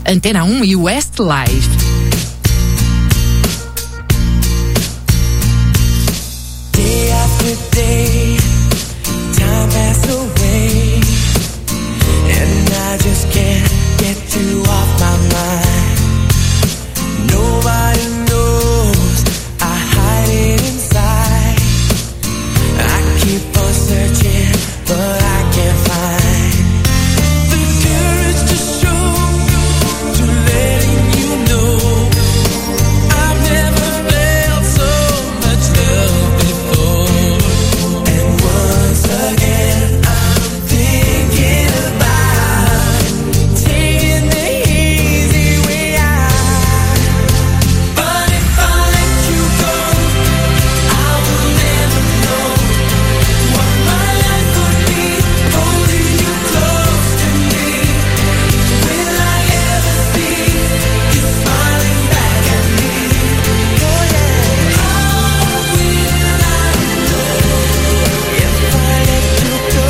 Antena 1 e Westlife. Day after day, time passed away, and I just can't get you off my mind. Nobody knows I hide it inside. I keep on searching, but I can't find the courage to show, to letting you know I've never felt so much love before. And once again I'm thinking about taking the easy way out. But if I let you go, I will never know what my life would be holding you close to me. Will I ever see you smiling back at me? Oh yeah. How will I know if I let you go?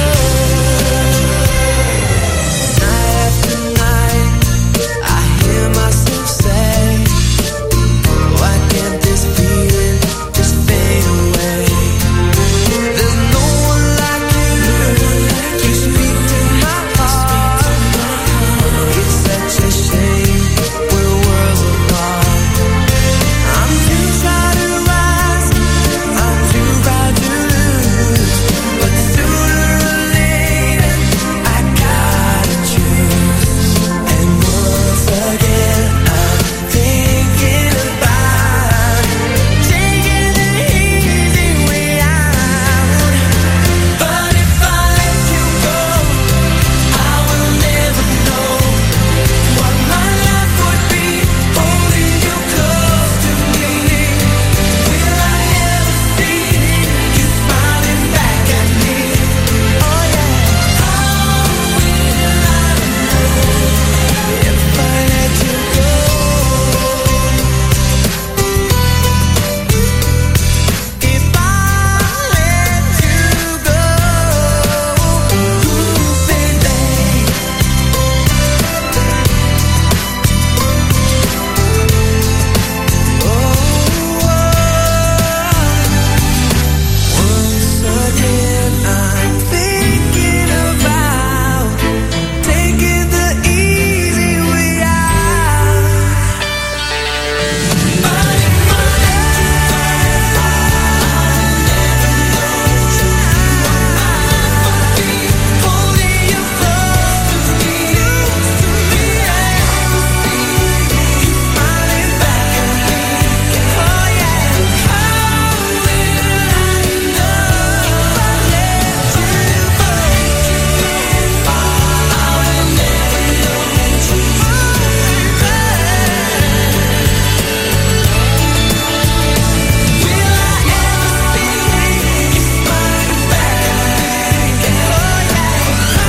Night after night, I hear myself say, why can't this feeling just fade away? There's no one like you to speak to my heart. It's such a shame we're worlds apart. I'm too shy to rise, I'm too proud to lose, but sooner or later I gotta choose. And once again I'm thinking about taking the easy way out. But if I let you go, I will never know what my life would be holding you close to me. Will I ever see you smiling back at me? Oh yeah. How will I know if I let you go? If I let you go, baby. Once again I'm thinking about taking the easy way out. But if I let you go, I'll never know what my life would be holding you close to me. Will I ever see you smiling back at me? Oh yeah. How will I know if I let you go? I will never know. Will I ever see you smiling back at me? Oh yeah. How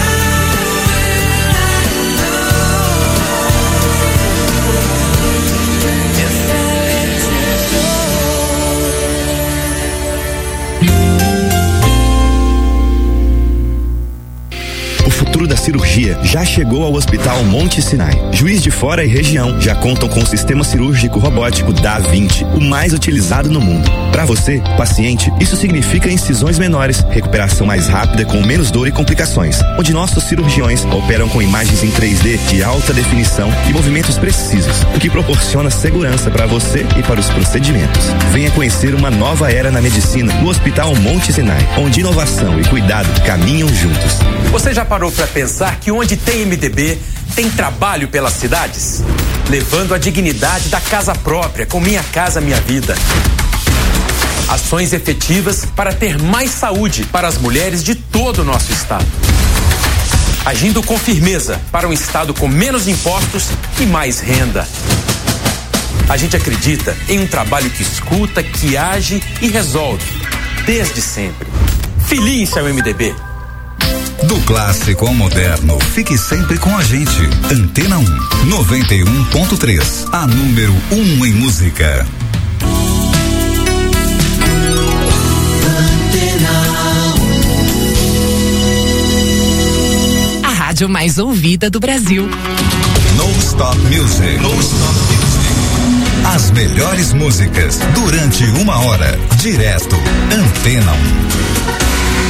O futuro da cirurgia já chegou ao Hospital Monte Sinai. Juiz de Fora e região já contam com o sistema cirúrgico robótico Da Vinci, o mais utilizado no mundo. Para você, paciente, isso significa incisões menores, recuperação mais rápida com menos dor e complicações, onde nossos cirurgiões operam com imagens em 3D de alta definição e movimentos precisos, o que proporciona segurança para você e para os procedimentos. Venha conhecer uma nova era na medicina no Hospital Monte Sinai, onde inovação e cuidado caminham juntos. Você já parou para pensar que onde tem MDB, tem trabalho pelas cidades? Levando a dignidade da casa própria com Minha Casa Minha Vida. Ações efetivas para ter mais saúde para as mulheres de todo o nosso estado. Agindo com firmeza para um estado com menos impostos e mais renda. A gente acredita em um trabalho que escuta, que age e resolve, desde sempre. Filie-se ao MDB. Do clássico ao moderno, fique sempre com a gente. Antena 1, 91.3, a número 1 em música. A rádio mais ouvida do Brasil. Non-Stop Music. Non-Stop Music. As melhores músicas durante 1 hora. Direto. Antena 1.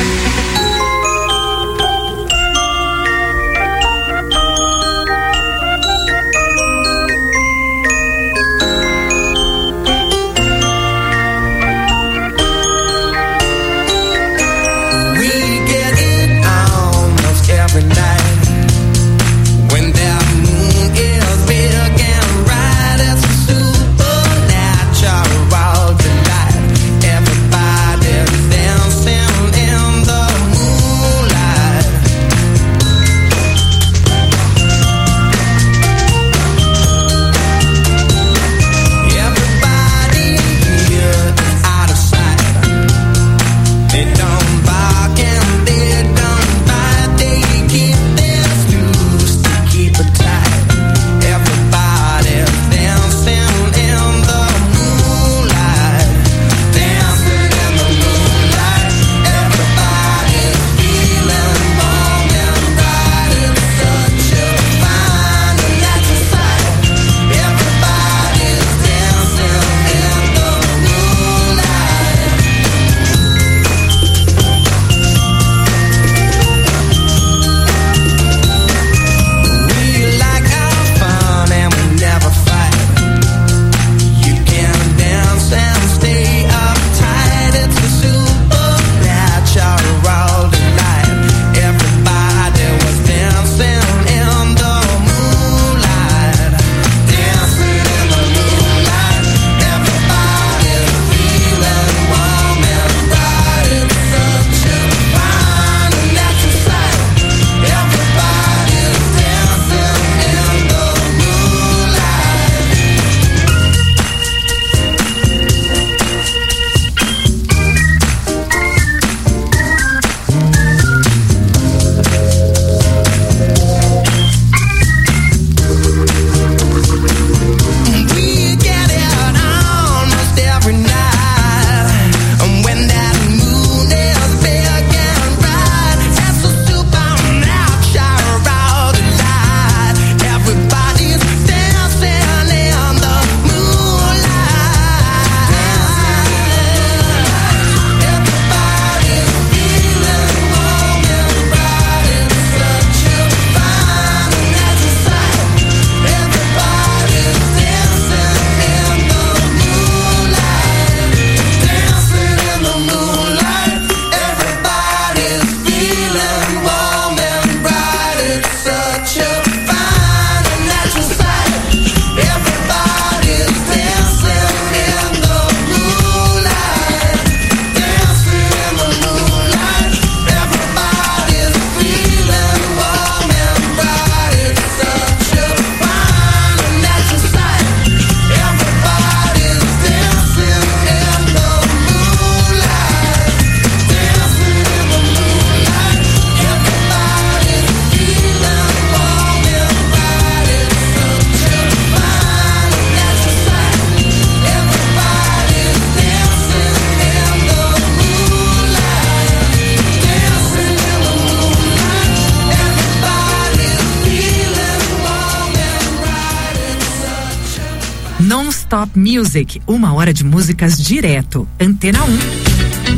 Non-Stop Music, 1 hora de músicas direto. Antena 1.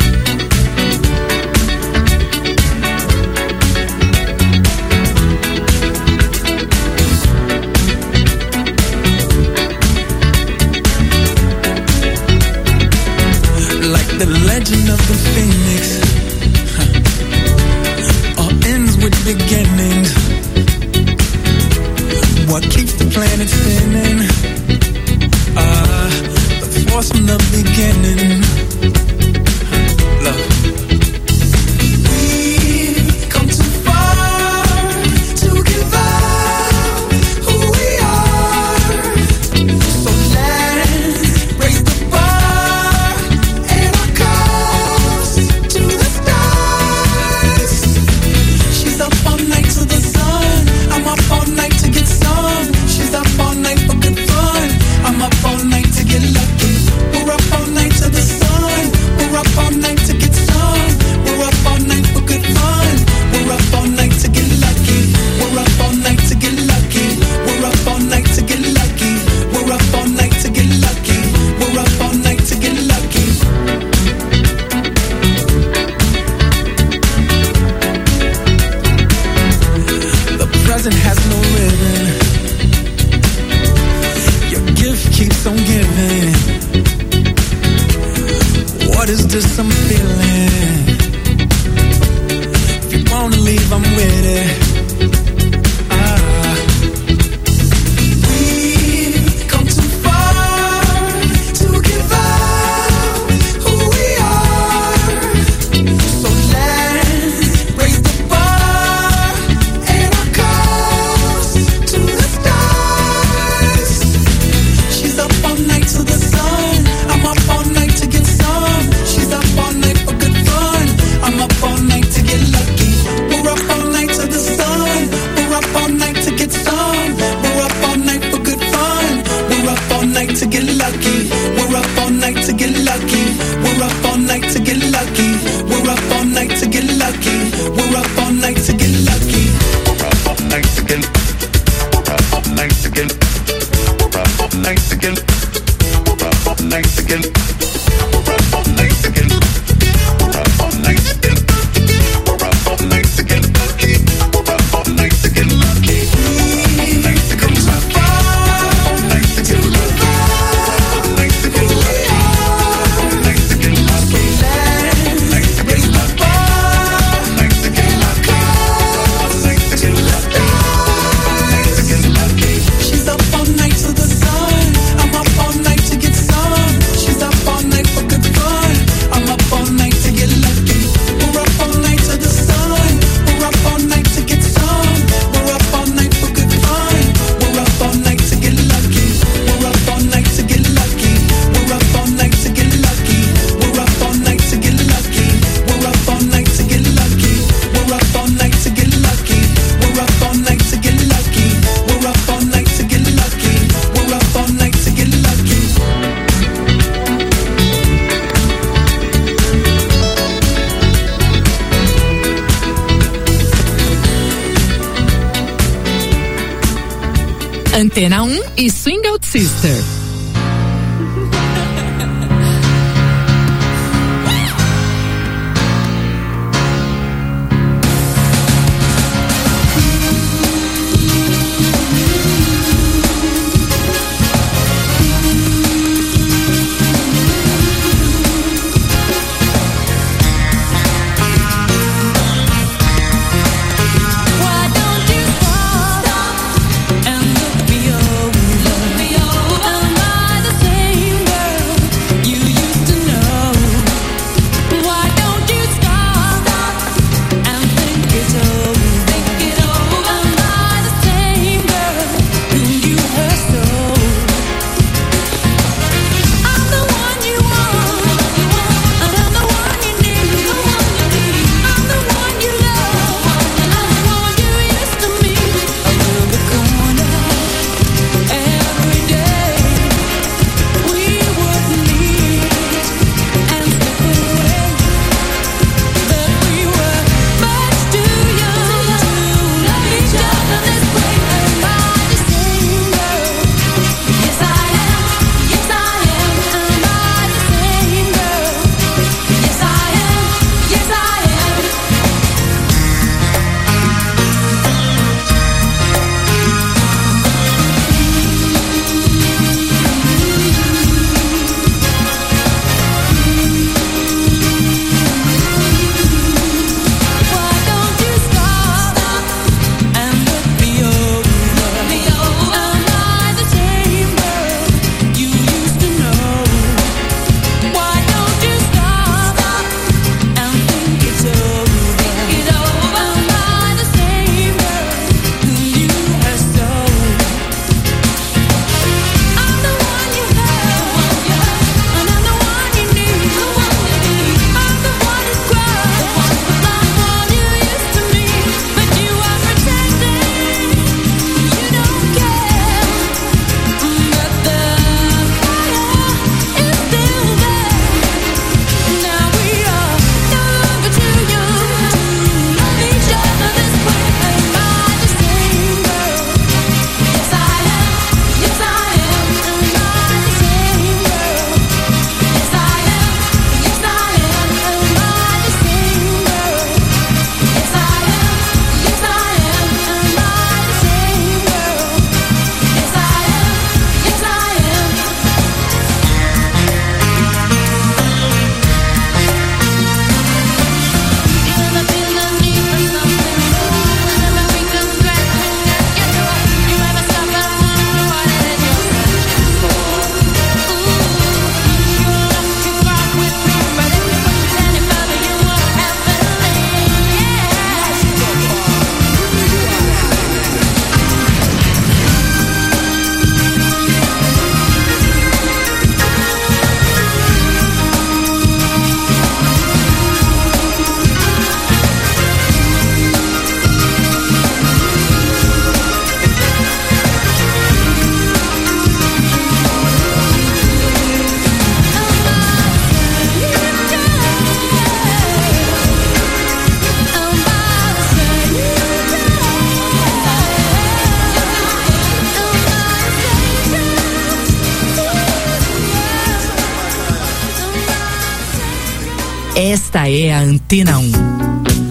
The legend of the phoenix all ends with beginnings. What keeps the planet spinning? The force from the beginning. Love. We've come too far to give up who we are. So let's raise the bar and our cups to the stars. She's up all night to the sun. present has no ribbon. Your gift keeps on giving. What is this I'm feeling? If you wanna leave, I'm with it. We've come too far to give up who we are. So let's raise the bar and our cups to the stars. She's up all night to the sun. I'm up all night to get some. She's up all night for good fun. I'm up all night to get lucky. We're up all night to the sun. We're up all night to get some. We're up all night for good fun. We're up all night to get lucky. We're up all night to get lucky. We're up all night to get lucky. We're up all night to get lucky. We're up all night to get lucky. We're up all night to get. We're up all night to get. We're up all night to get. We're up all night to get. We're up all night to get. We're up all night to get. We're up all night to get lucky. We're up all night to get lucky. All night to get lucky. All night to get lucky. All night to get lucky. All night to get lucky. All night to get lucky. All night to get lucky. All night to get lucky. All night to get lucky. She's up all night to the sun. I'm up all night to get some. She's up all night for good fun. I'm up all night to get lucky. We're up all night to the sun. We're up all night to get some. We're up all night for good fun. We're up all night to get lucky. We're up all night to get lucky. We're up all night to get lucky. We're up all night to get lucky. We're up all night to get lucky. We're up all night to get lucky. We're up all night to get lucky. We're up all night to get lucky. We're up all night to get lucky. Antena 1 e Swing Out Sister. Why don't you stop and look me over? I'm Esta é a Antena 1.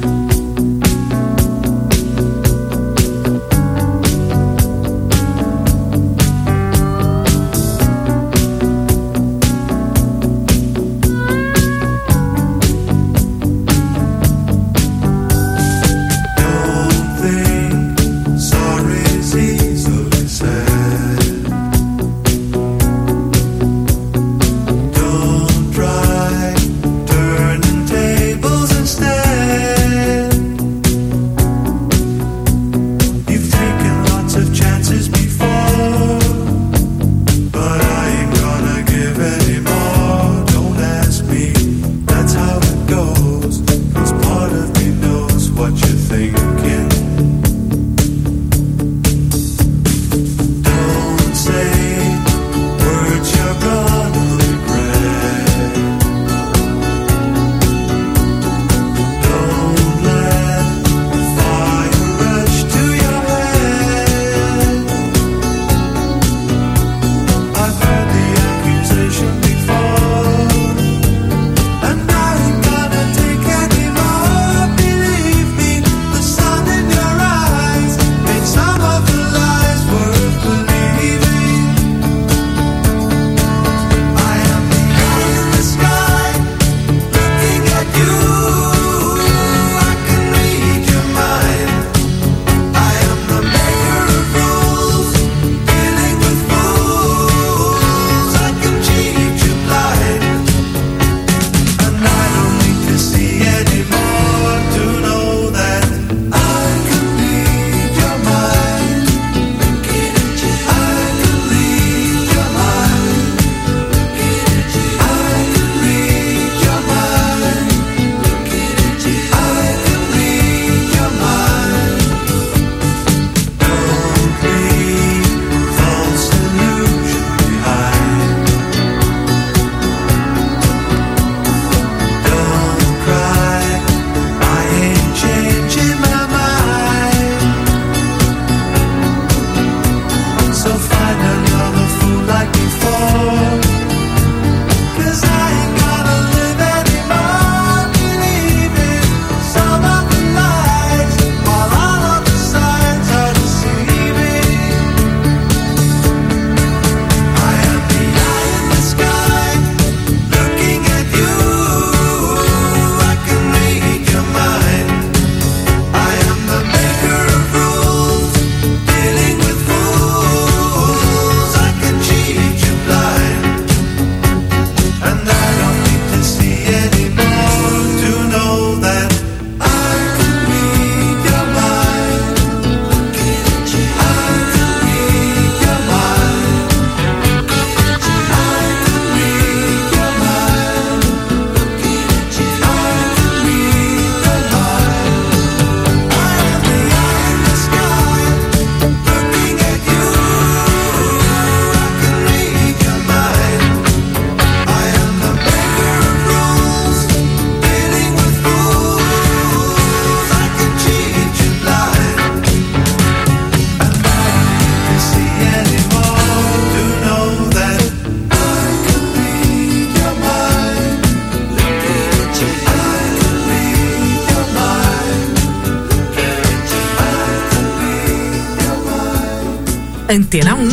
Antena 1.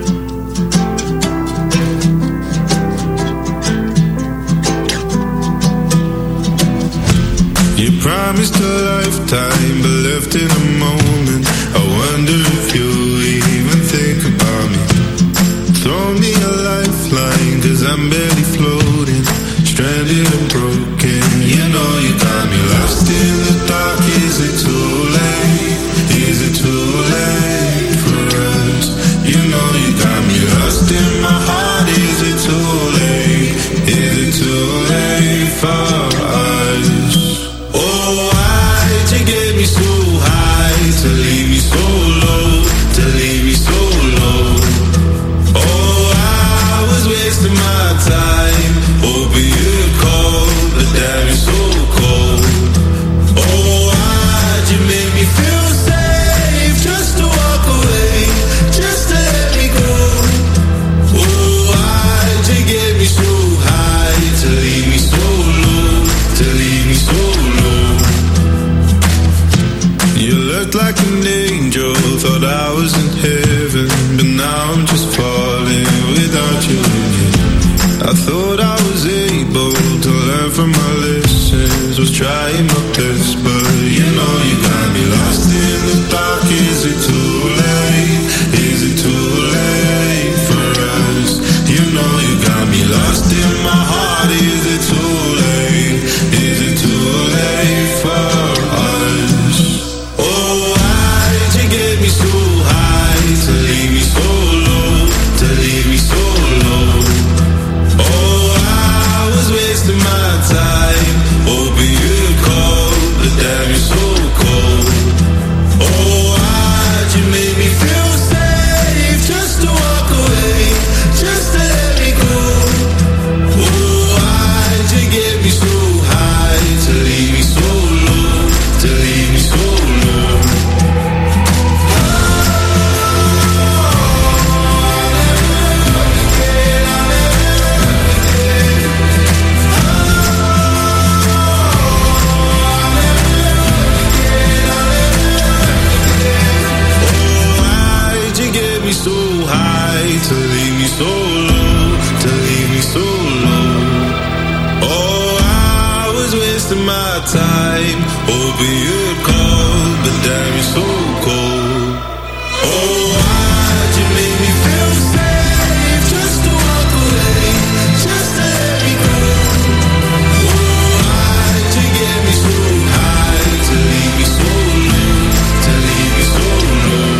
You promised a lifetime, but left in a moment. I wonder if you even think about me. Throw me a lifeline, 'cause I'm barely floating, stranded and broken. You know you got me lost in the dark. Is it too late? Is it too late for us? You know you got me lost in my heart. Is it too late? Is it too late for us? Oh, why'd you get me so high to an angel, thought I was in heaven, but now I'm just falling without you in it. I thought I was able to learn from my lessons, was trying my best, but you know you got me lost in the dark. Is it too late? Is it too late for us? You know you got me lost in my heart. Is it too late? Is it too late for us? Oh, why'd you get me so high to leave me so low, to leave me so low? Oh, I was wasting my time, hoping you'd call, but damn, you're so cold. Oh, why'd you make me feel safe just to walk away, just to let me go? Oh, why'd you get me so high to leave me so low, to leave me so low? Me so high to leave me so low, to leave me so low. Oh, I was wasting my time, hoping you'd call, but damn, you're so cold. Oh, why'd you make me feel safe just to walk away, just to let me go? Oh, why'd you get me so high to leave me so low, to leave me so low?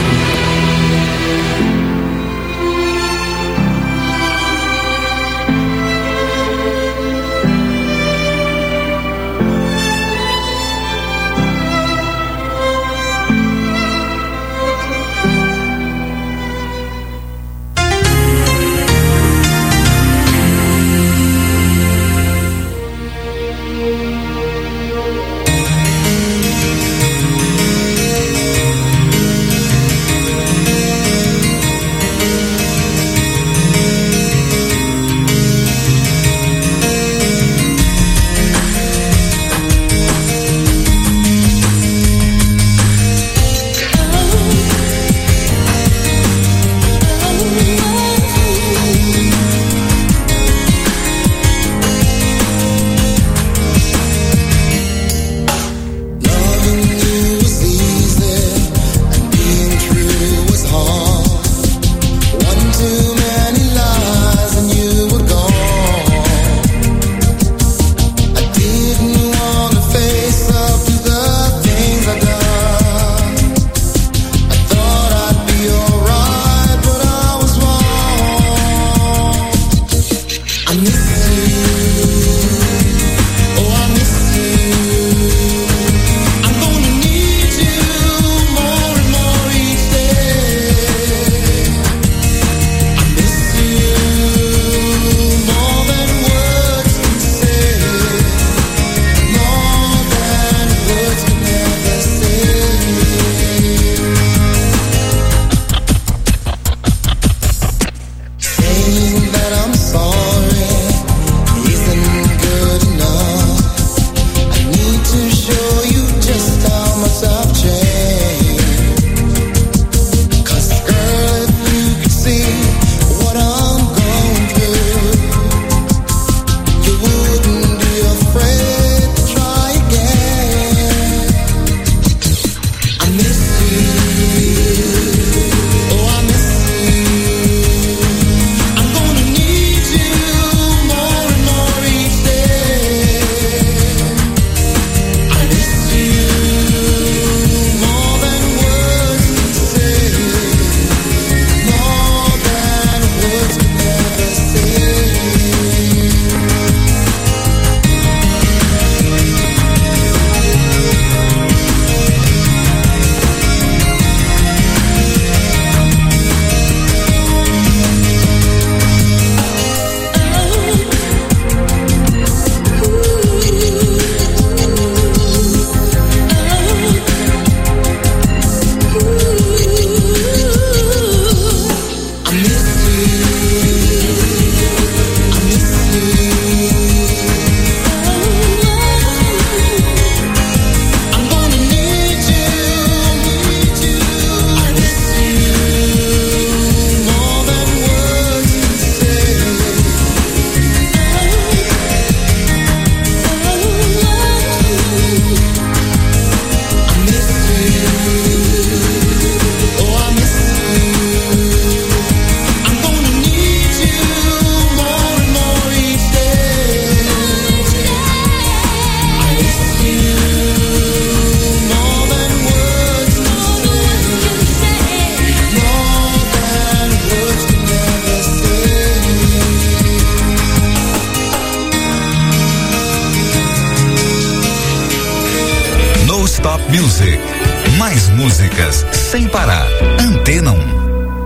Music. Mais músicas sem parar. Antena 1.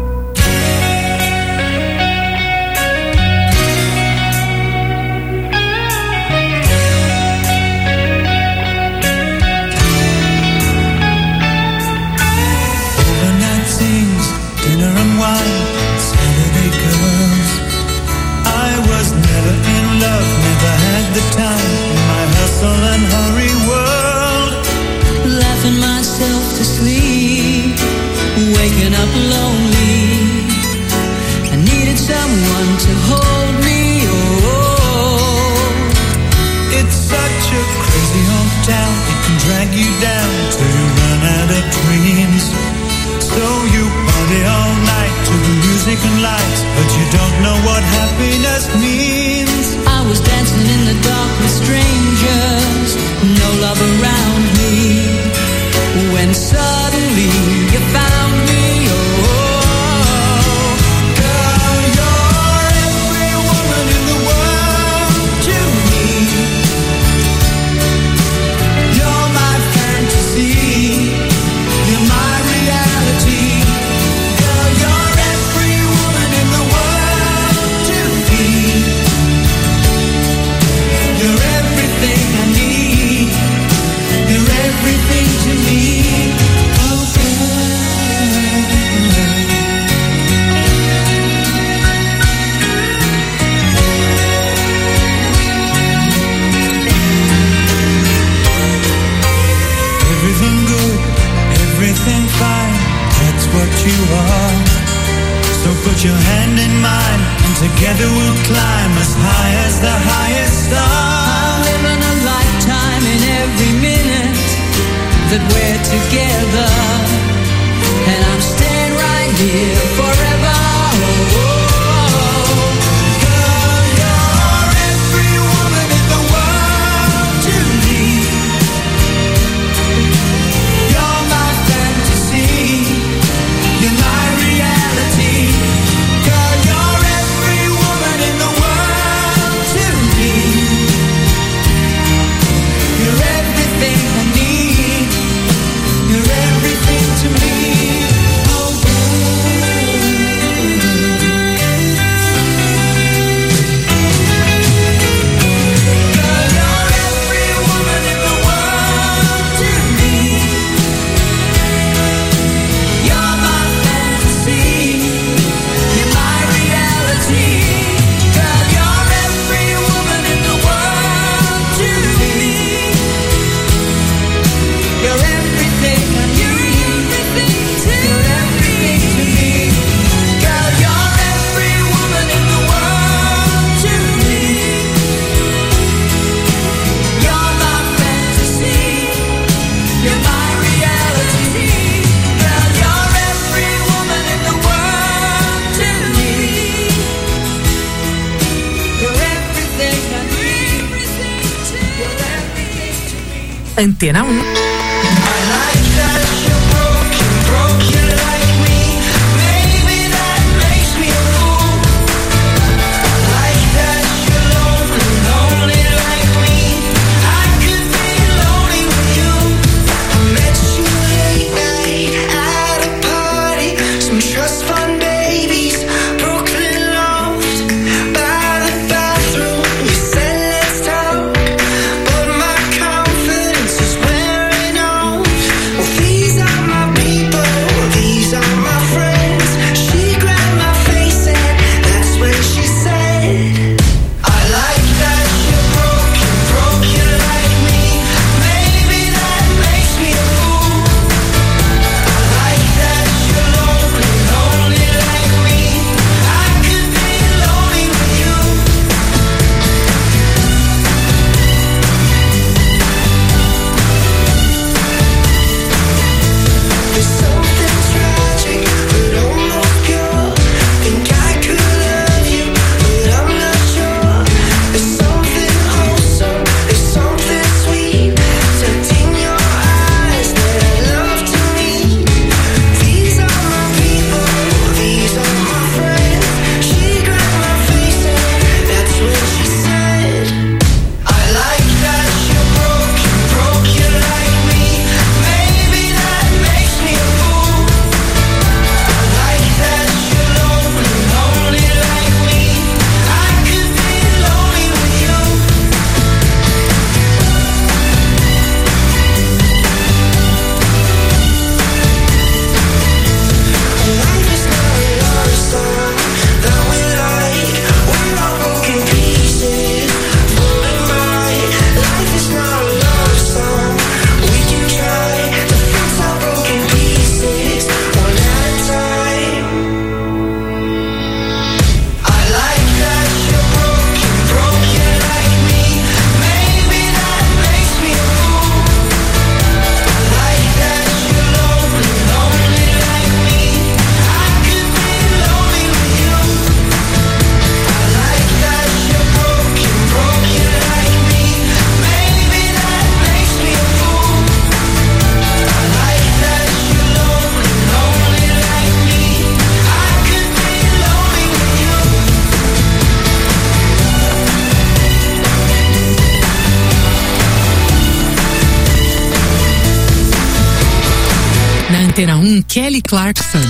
Dinner and wine, Saturday girls. I was never in love, never had the time in my hustle and hurry world. Laughing myself to sleep, waking up lonely. I needed someone to hold me. Oh, it's such a crazy hometown, it can drag you down till you run out of dreams. So you party all night to the music and lights, but you don't know what happiness means. I was dancing in the dark with strangers, no love around me, when suddenly you found me. Oh, girl, you're every woman in the world to me. You're my fantasy, you're my reality. Girl, you're every woman in the world to me. You're everything I need. You're everything to me. Oh, everything good, everything fine, that's what you are. So put your hand in mine, and together we'll climb as high as the highest star. I'm living a lifetime in every minute that we're together, and I'm staying right here forever. Oh, girl, you're every woman in the world to me. You're my fantasy, you're my reality. Girl, you're every woman in the world to me. You're everything I need. You're everything to me. Oh, girl, you're every woman in the world to me. You're my fantasy, you're my reality. Girl, you're every woman in the world to me. You're everything I need. You're everything to me. Girl, you're every woman in the world to me. You're my fantasy, you're my reality. Girl, you're every woman in the world to me. You're everything I need. You're everything to me. Antena 1. I like that you're broken like me. Maybe that makes me a fool. I like that you're lonely like me. I could be lonely with you. I met you late night at a party. Some trust fund babies, Brooklyn loft, by the bathroom. You said let's talk, but my confidence is wearing Antena 1, Kelly Clarkson.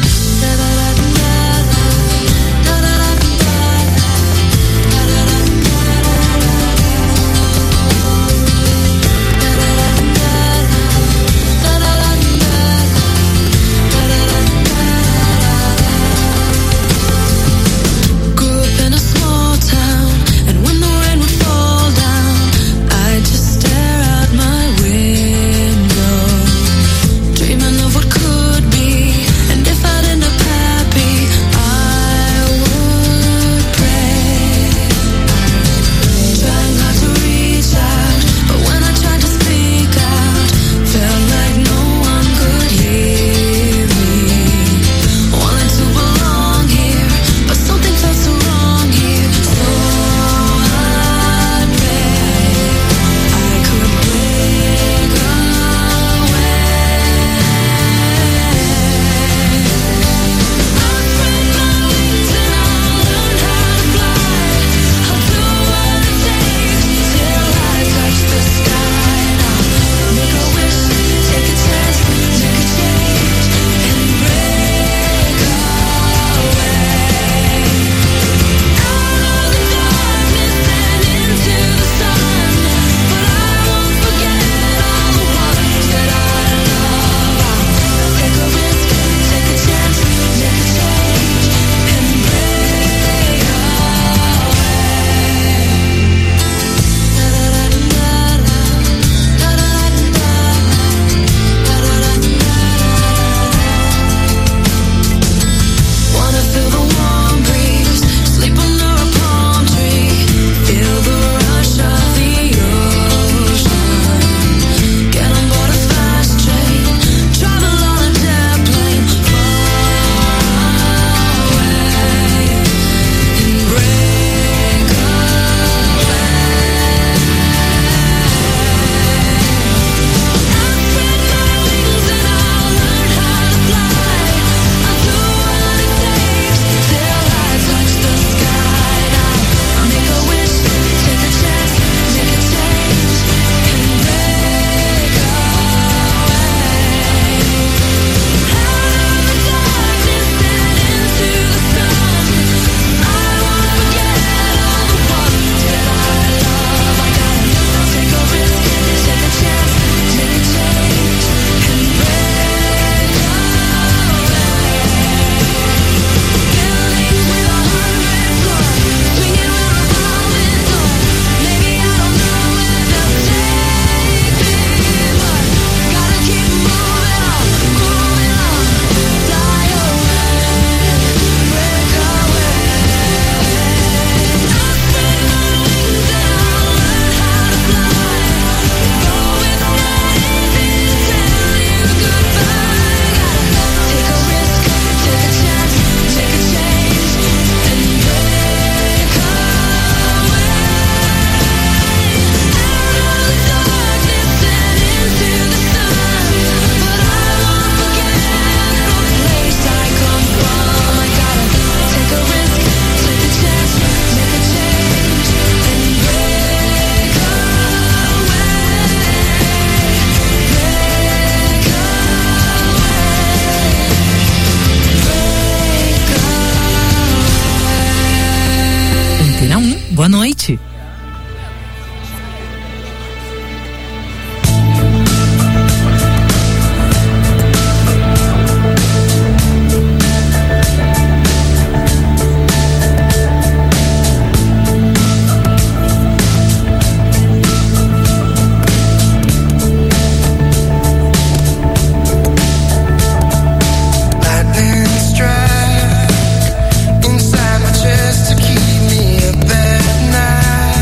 Boa noite. Inside my chest to keep me up at night.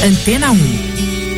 Antena 1.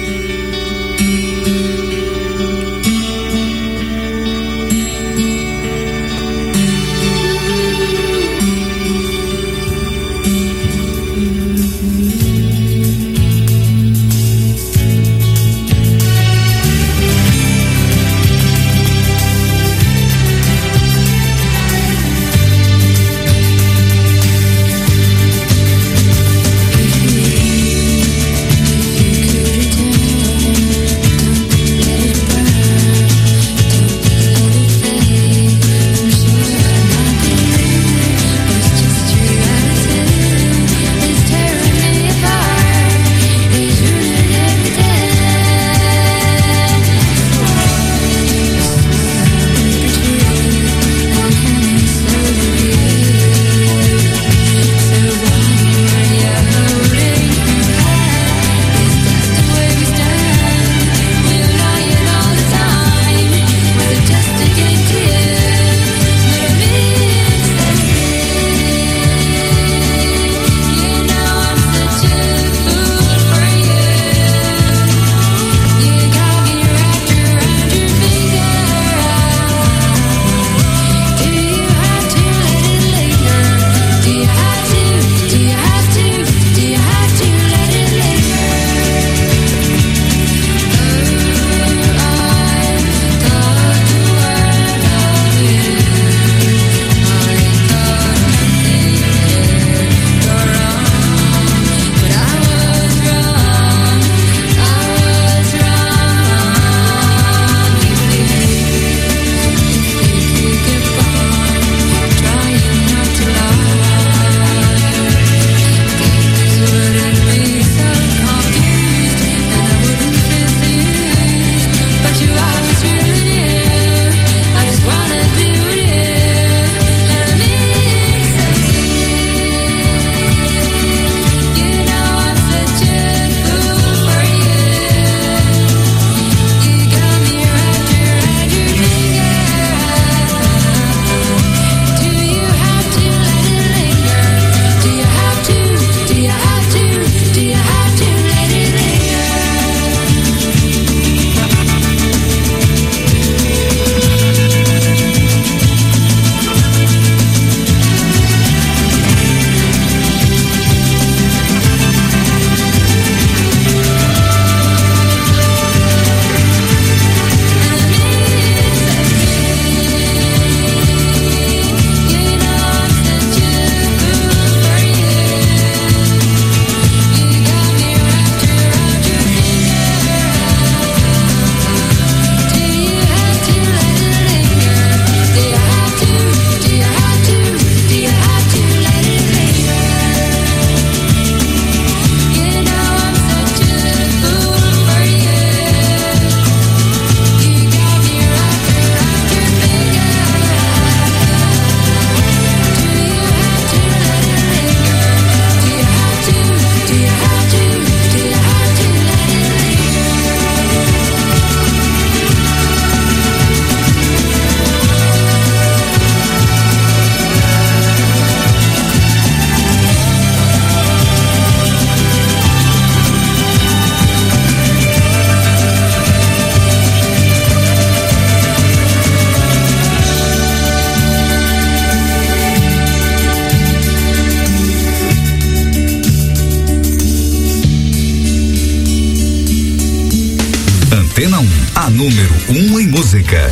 Antena 1, a número 1 em música.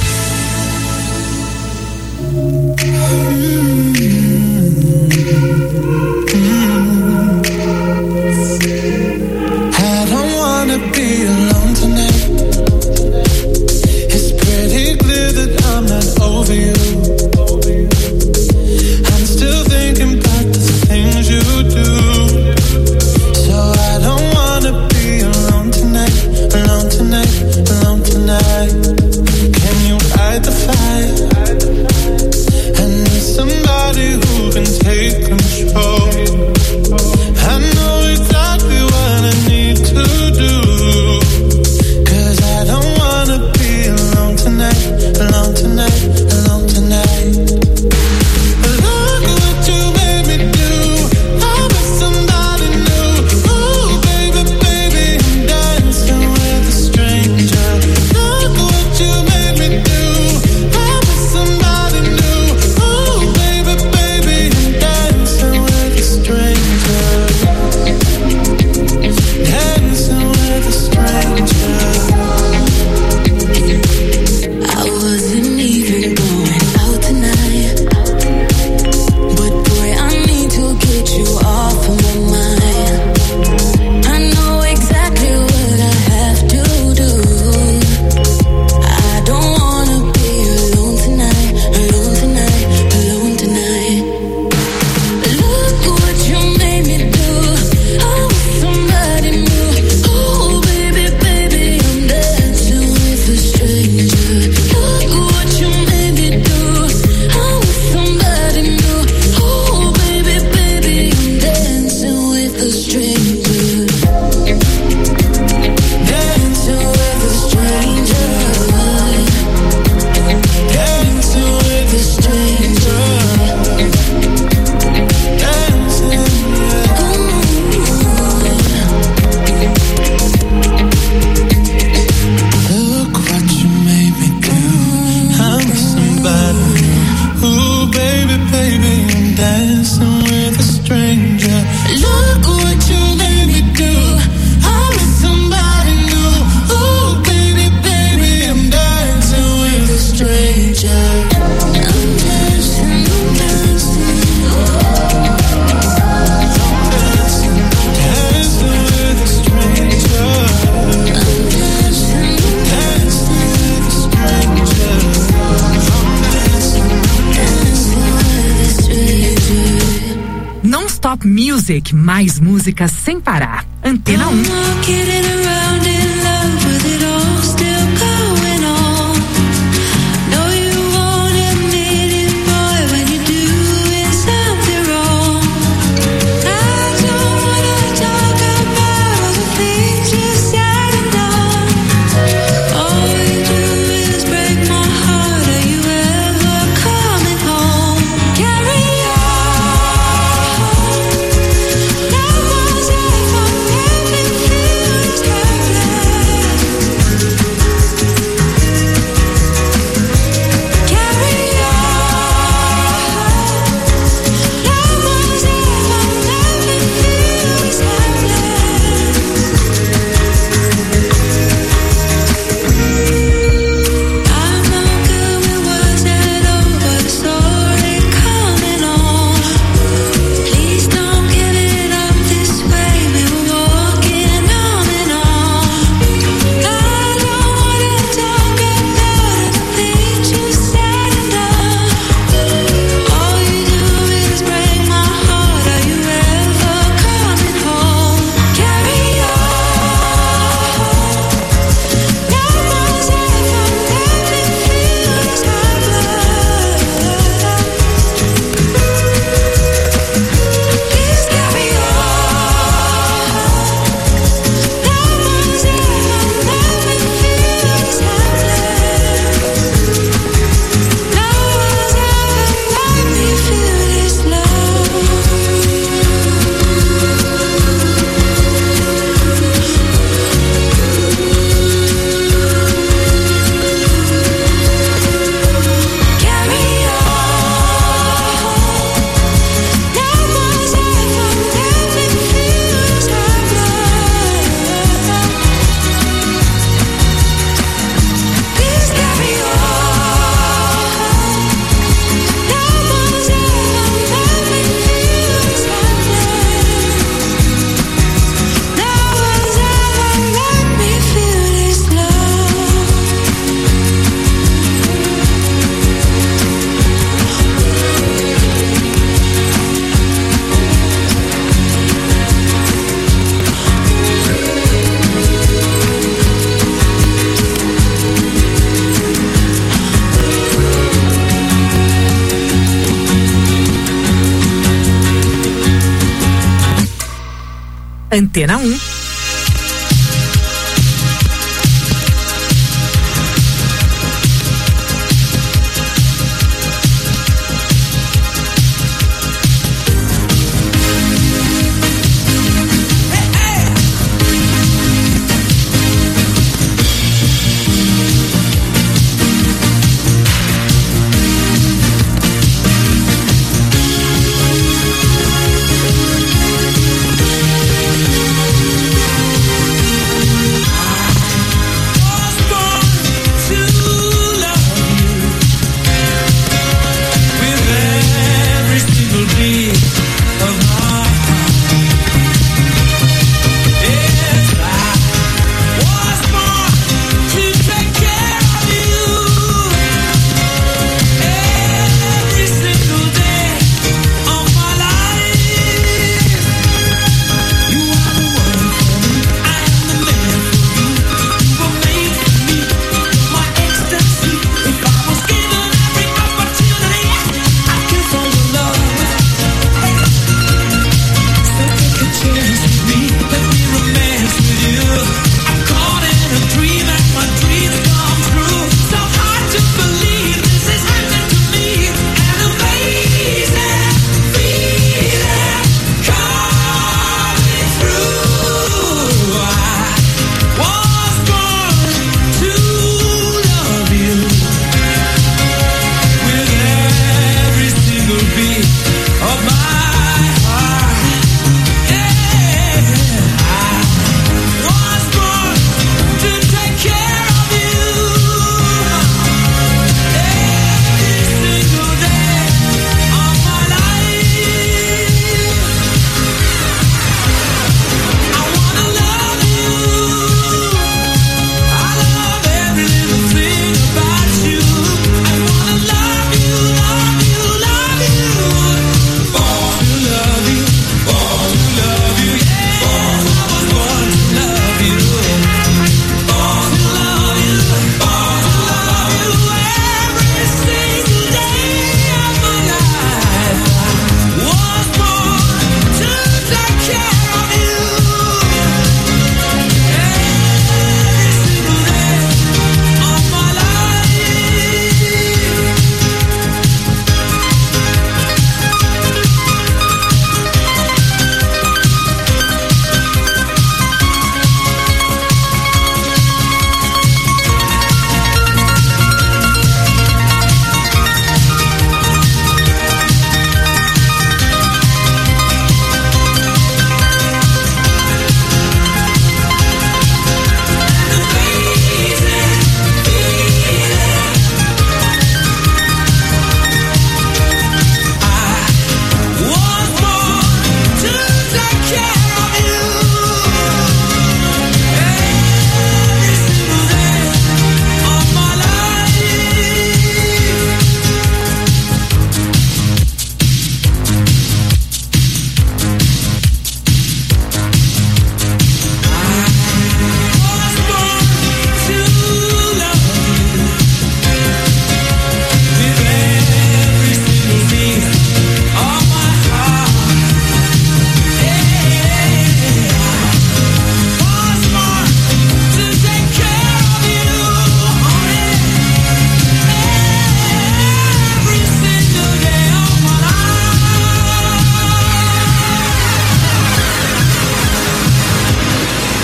I don't wanna be alone tonight. It's pretty clear that I'm not over you. I'm still thinking back to the things you do. So I don't wanna be alone tonight, alone tonight, alone tonight. Can you fight the fire? I need somebody Stop Music, mais músicas sem parar. Antena 1. Antena 1.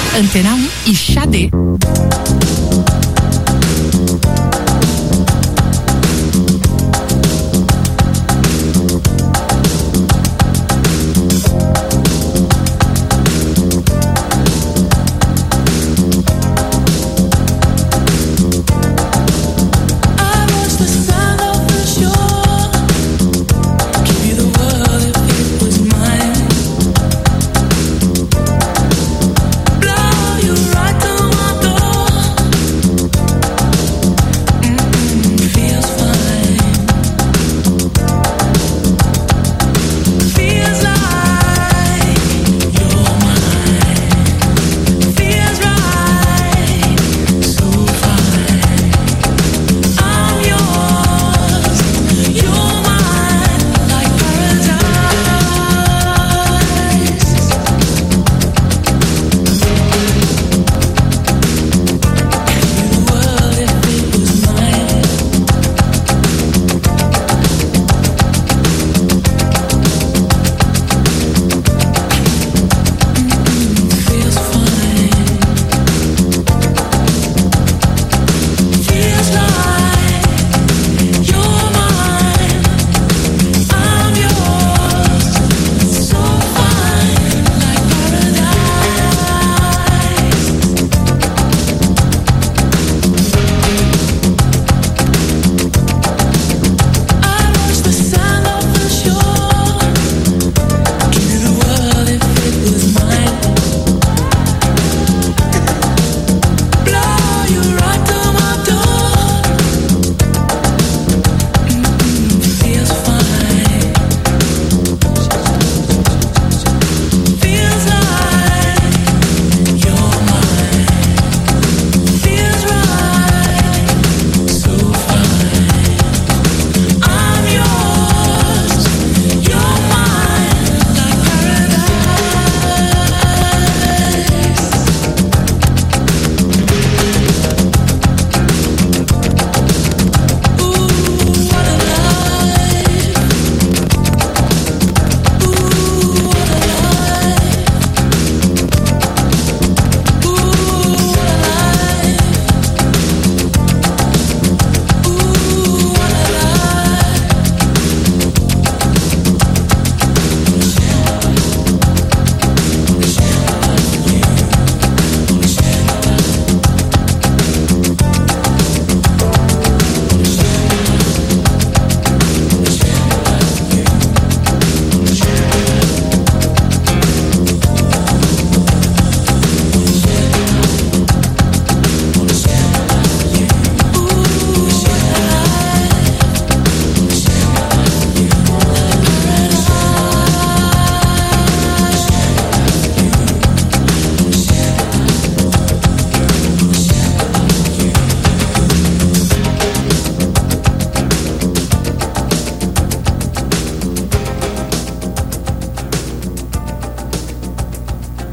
Antena 1 e Xadê.